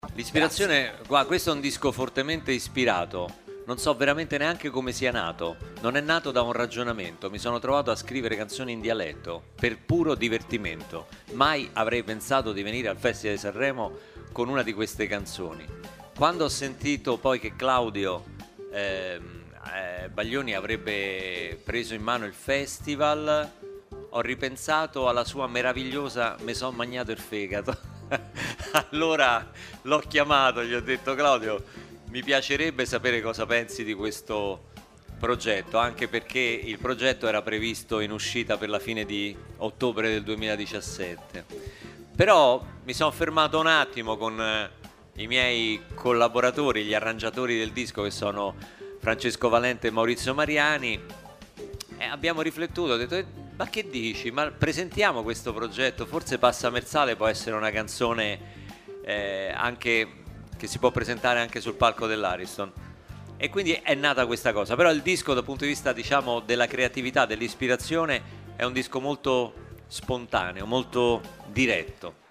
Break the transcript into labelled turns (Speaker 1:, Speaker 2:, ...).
Speaker 1: L'ispirazione, guarda, questo è un disco fortemente ispirato. Non so veramente neanche come sia nato. Non è nato da un ragionamento. Mi sono trovato a scrivere canzoni in dialetto per puro divertimento. Mai avrei pensato di venire al Festival di Sanremo con una di queste canzoni. Quando ho sentito poi che Claudio Baglioni avrebbe preso in mano il festival, ho ripensato alla sua meravigliosa "Me son magnato il fegato". Allora l'ho chiamato, gli ho detto: Claudio, mi piacerebbe sapere cosa pensi di questo progetto, anche perché il progetto era previsto in uscita per la fine di ottobre del 2017. Però mi sono fermato un attimo con i miei collaboratori, gli arrangiatori del disco, che sono Francesco Valente e Maurizio Mariani, e abbiamo riflettuto, ho detto: ma che dici? Ma presentiamo questo progetto, forse Passa Merzale può essere una canzone anche che si può presentare anche sul palco dell'Ariston. E quindi è nata questa cosa. Però il disco, dal punto di vista, diciamo, della creatività, dell'ispirazione, è un disco molto spontaneo, molto diretto.